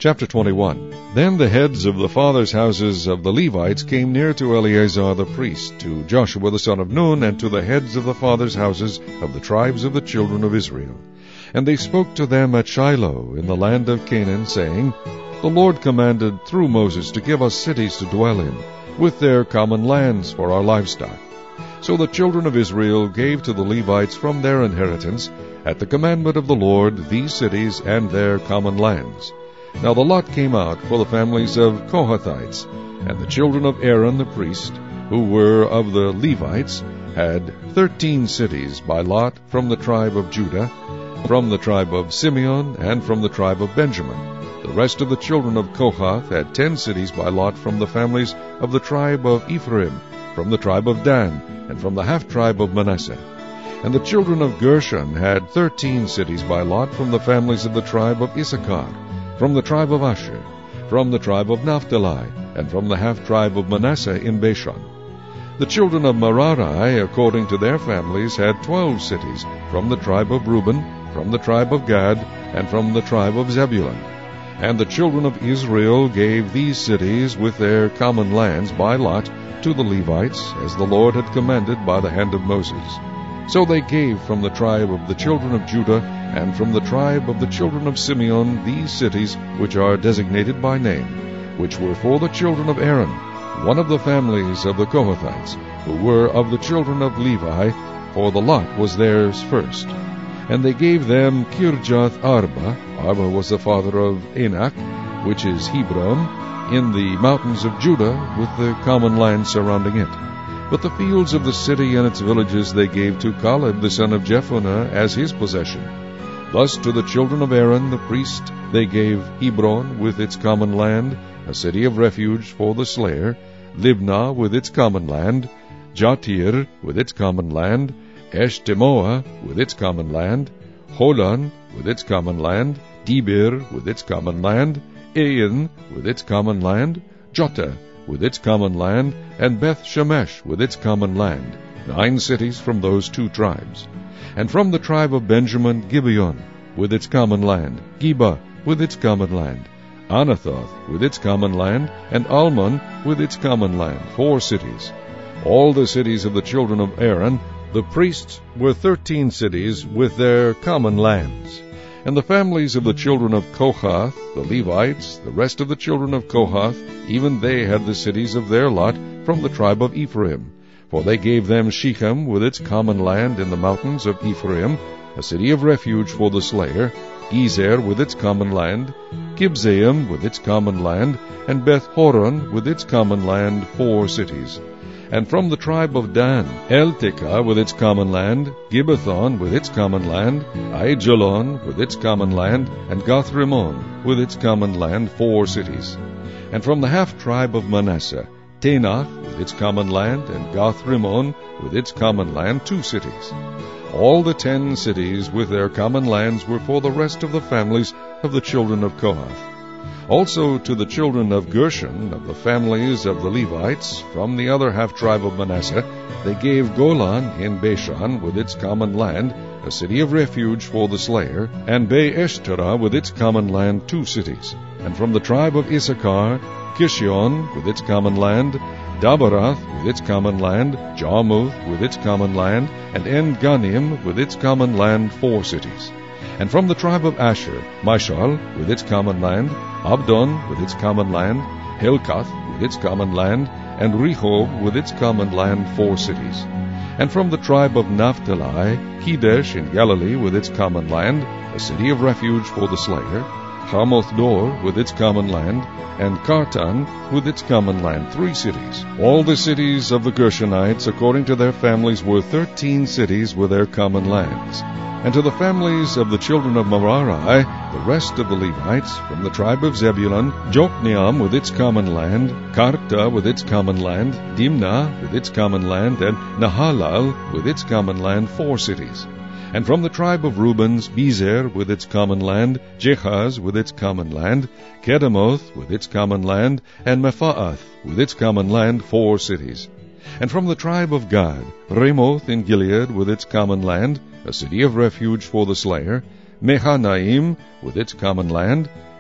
Chapter 21. Then the heads of the fathers' houses of the Levites came near to Eleazar the priest, to Joshua the son of Nun, and to the heads of the fathers' houses of the tribes of the children of Israel. And they spoke to them at Shiloh in the land of Canaan, saying, The Lord commanded through Moses to give us cities to dwell in, with their common lands for our livestock. So the children of Israel gave to the Levites from their inheritance, at the commandment of the Lord, these cities and their common lands. Now the lot came out for the families of Kohathites, and the children of Aaron the priest, who were of the Levites, had 13 cities by lot from the tribe of Judah, from the tribe of Simeon, and from the tribe of Benjamin. The rest of the children of Kohath had 10 cities by lot from the families of the tribe of Ephraim, from the tribe of Dan, and from the half-tribe of Manasseh. And the children of Gershon had 13 cities by lot from the families of the tribe of Issachar, from the tribe of Asher, from the tribe of Naphtali, and from the half-tribe of Manasseh in Bashan. The children of Merari, according to their families, had 12 cities, from the tribe of Reuben, from the tribe of Gad, and from the tribe of Zebulun. And the children of Israel gave these cities with their common lands by lot to the Levites, as the Lord had commanded by the hand of Moses. So they gave from the tribe of the children of Judah, and from the tribe of the children of Simeon, these cities which are designated by name, which were for the children of Aaron, one of the families of the Kohathites, who were of the children of Levi, for the lot was theirs first. And they gave them Kirjath Arba. Arba was the father of Anak, which is Hebron, in the mountains of Judah, with the common land surrounding it. But the fields of the city and its villages they gave to Caleb the son of Jephunneh as his possession. Thus to the children of Aaron the priest they gave Hebron with its common land, a city of refuge for the slayer, Libnah with its common land, Jatir with its common land, Eshtemoa with its common land, Holon with its common land, Debir with its common land, Ain with its common land, Jotta with its common land, and Beth Shemesh with its common land, 9 cities from those 2 tribes. And from the tribe of Benjamin, Gibeon with its common land, Geba with its common land, Anathoth with its common land, and Almon with its common land, 4 cities. All the cities of the children of Aaron, the priests, were 13 cities with their common lands. And the families of the children of Kohath, the Levites, the rest of the children of Kohath, even they had the cities of their lot from the tribe of Ephraim. For they gave them Shechem with its common land in the mountains of Ephraim, a city of refuge for the slayer, Gezer with its common land, Kibzaim with its common land, and Beth-horon with its common land, 4 cities. And from the tribe of Dan, Eltekah with its common land, Gibbethon with its common land, Aijalon with its common land, and Gathrimmon with its common land, 4 cities. And from the half-tribe of Manasseh, Tanach with its common land, and Gathrimmon with its common land, 2 cities. All the 10 cities with their common lands were for the rest of the families of the children of Kohath. Also to the children of Gershon, of the families of the Levites, from the other half-tribe of Manasseh, they gave Golan in Bashan with its common land, a city of refuge for the slayer, and Be-eshtera with its common land, 2 cities. And from the tribe of Issachar, Kishion with its common land, Dabarath with its common land, Jarmuth with its common land, and En-ganim with its common land, 4 cities. And from the tribe of Asher, Mishal with its common land, Abdon with its common land, Helkath with its common land, and Rehob with its common land, 4 cities. And from the tribe of Naphtali, Kedesh in Galilee with its common land, a city of refuge for the slayer, Hamoth-dor with its common land, and Kartan with its common land, 3 cities. All the cities of the Gershonites, according to their families, were 13 cities with their common lands. And to the families of the children of Merari, the rest of the Levites, from the tribe of Zebulun, Jokneam with its common land, Karta with its common land, Dimnah with its common land, and Nahalal with its common land, 4 cities. And from the tribe of Reuben's, Bezer with its common land, Jehaz with its common land, Kedemoth with its common land, and Mephaath with its common land, 4 cities. And from the tribe of Gad, Ramoth in Gilead with its common land, a city of refuge for the slayer, Mehanaim with its common land,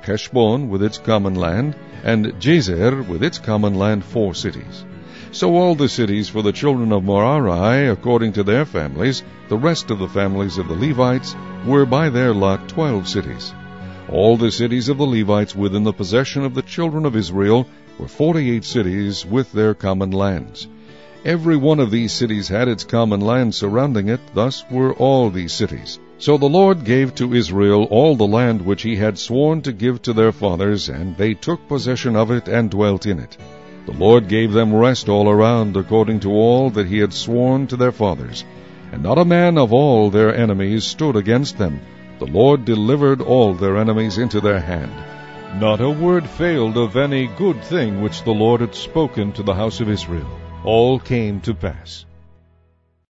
Heshbon with its common land, and Jazer with its common land, 4 cities. So all the cities for the children of Merari, according to their families, the rest of the families of the Levites, were by their lot 12 cities. All the cities of the Levites within the possession of the children of Israel were 48 cities with their common lands. Every one of these cities had its common land surrounding it, thus were all these cities. So the Lord gave to Israel all the land which he had sworn to give to their fathers, and they took possession of it and dwelt in it. The Lord gave them rest all around, according to all that he had sworn to their fathers. And not a man of all their enemies stood against them. The Lord delivered all their enemies into their hand. Not a word failed of any good thing which the Lord had spoken to the house of Israel. All came to pass.